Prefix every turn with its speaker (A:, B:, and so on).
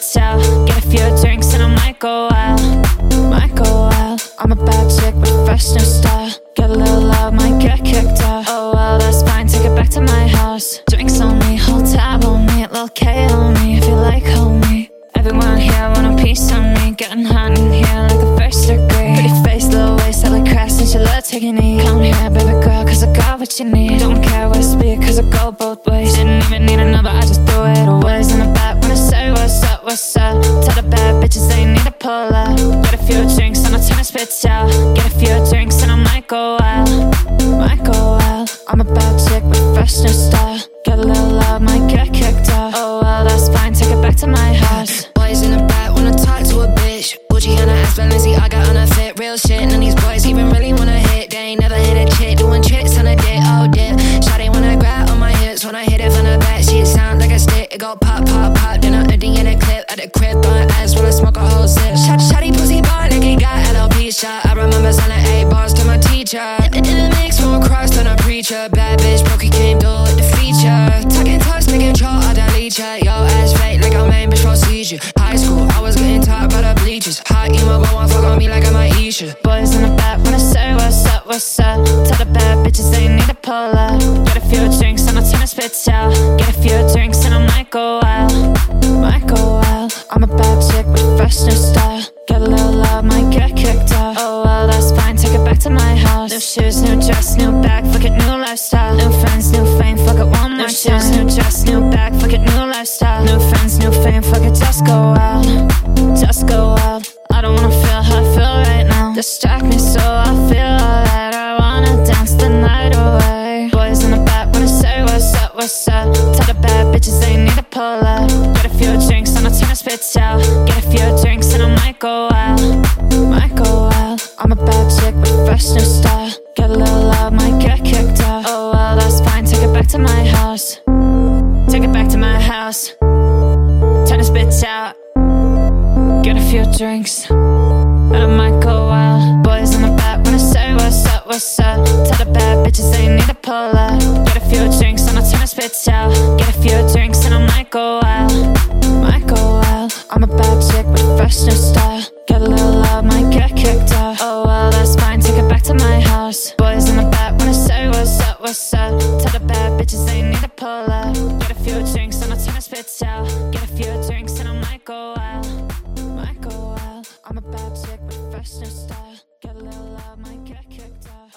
A: spits out. Get a few drinks and I might go wild. Might go wild. I'm a bad chick with fresh new style. Get a little love, might get kicked out. Oh well, that's fine, take it back to my house. Drinks on me, whole tab on me, a little K on me. If you like, hold me. Everyone here want a piece of me. Getting hot in here like the first degree. Pretty face, little waist, I like cracks and she love taking it. Come here, baby girl, cause I got what you need. Don't care what I speak, cause I go both ways. Didn't even need another, I just threw it away. In the back when I say what's up, what's up. Tell the bad bitches they need to pull up. Get a few drinks and I turn the spits out. Get a few drinks and I might go wild. Might go wild. I'm a bad chick with fresh new style. Get a little love, might get kicked out. Oh well, that's fine, take it back to my house.
B: Boys in the back wanna talk to a bitch. Gucci on her ass, Balenciaga on her fit. Real shit, none of these boys even really wanna hit. They ain't never hit a chick, doing tricks on a dick, oh dip. Shawty wanna grab on my hips, when I hit it from the back, shit sound like a stick. It go pop, pop, pop, then I'm empty in a clip. At the crib, throwing ass when I smoke a whole sip. Shawty pussy bar like he got LLP shot. I remember selling 8 bars to my teacher. In the mix, more cross than a preacher. Bad bitch, broke, he came through with the feature. Talking touch, nigga, control, I delete ya. Yo ass fake like I'm main bitch procedure. High school, I was getting taught by the bleachers. Hot emo, go on, fuck on me like I'm a Isha.
A: Boys in the back wanna say what's up, what's up. Tell the bad bitches they need to pull up. Get a few drinks and I turn the spits out. Get a few drinks and I might go wild. Might go wild. I'm a bad chick with fresh new style. Get a little love, might get kicked out. Oh well, that's fine, take it back to my house. New shoes, new dress, new bag, fuck it, new lifestyle. New friends, new fame, fuck it one more time. New shoes, new dress, new bag, fuck it, new lifestyle. New friends, new fame, fuck it, just go wild. Just go wild. I don't wanna feel how I feel right now. Distract me so I feel alright. I wanna dance the night away. Boys in the back wanna say what's up, what's up. Tell the bad bitches they need to pull up. Get a few drinks and I turn the spits out. Get a few drinks and I might go wild. Might go wild. I'm a bad chick with fresh new style. Get a little love, might get kicked out. Oh well, that's fine, take it back to my house. Take it back to my house. Turn the spits out. Get a few drinks and I might go wild. Boys in the back wanna say what's up, what's up. Tell the bad bitches they need to pull up. Get a few drinks and I turn the spits out. Get a few drinks and I might go wild. Might go wild. I'm a bad chick with fresh new style. Get a little love, might get kicked out. Oh well, that's fine, take it back to my house. Boys in the back wanna say what's up, what's up. Tell the bad bitches they need to pull up. Get a few drinks and I turn the spits out. Get a few drinks and I might go wild. Might go wild. I'm a bad chick with fresh new style. Get a little love, might get kicked out.